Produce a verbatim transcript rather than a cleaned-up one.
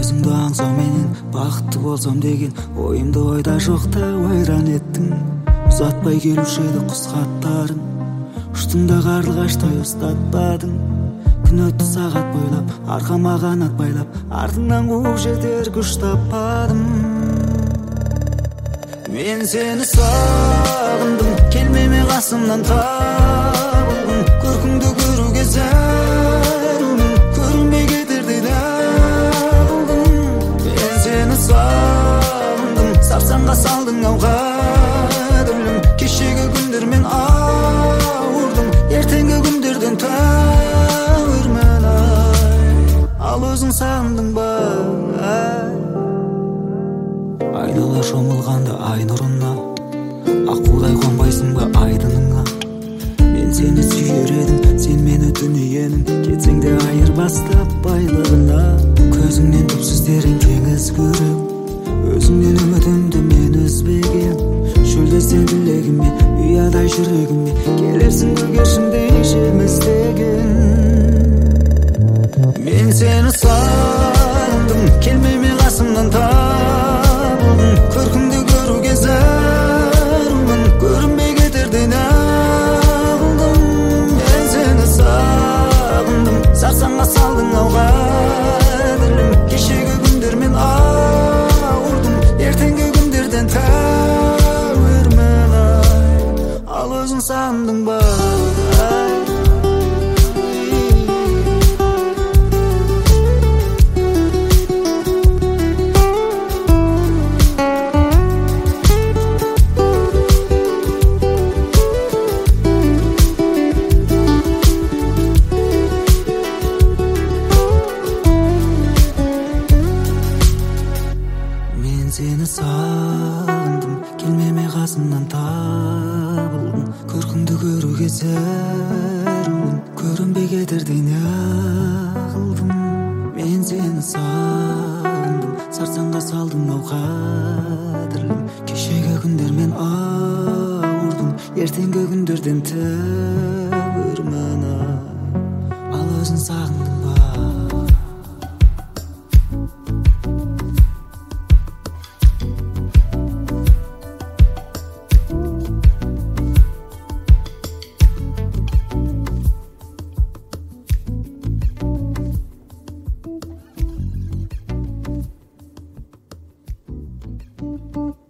өзүңдү аңсоо менен бакыттуу болсом деген оюмду ойда жокто вайран эттиң. Узатпай келушеди куз каттарын, уштунда карлыгачтай устатпадың. Күн өттү сагат бойлап, аркама канат байлап, артыңдан кууп жетер күч таппадым. Мен сени сагындым, келмеме касымдан табылдым. Көркүңдү көрүүгө зарумун, көрүнбөй кетердей дагылдым. Мен сени сагындым, сарсаңга салдың ау кадырлым. Кечеги күндөр мен ауырдым, эртеңки күндөрдөн табырман ай. Ал өзүң сагындыңбы ай? Айнала шомулганда ай нурунда, акуудай конбайсыңбы айдыныңа? Мен сени сүйөр едим, сен мени дүниенин кетсең де айырбастап байлыгына. Көзүңнен тупсуз терең теңиз көрөм, өзүңдөн үмүтүмдү мен үзбегем. Шөлдесе билегиме, уядай жүрөгүмө, келерсиң көгершиңдей жемиздеген. Мен сени сагындым, келмеме касымдан табылдым. Көркүңдү көрүүгө зарумун, көрүнбөй кетердей дагылдым. Мен сени сагындым, сарсаңга салдың ау кадырлым. Кечеги күндөр мен ауырдым, эртеңки күндөрдөн табырман ай. Ал өзүң сагындыңбы ай? Сени сагындым, келмеме касымдан табылдым. Көркүңдү көрүүгө зарумун, көрүнбөй кетердей агылдым. Мен сени сагындым, сарсаңга салдың ау кадырлым. Кечеги күндөр мен ауырдым, эртеңки күндөрдөн табырман ай. Ал өзүң сагындыңбы? Thank you.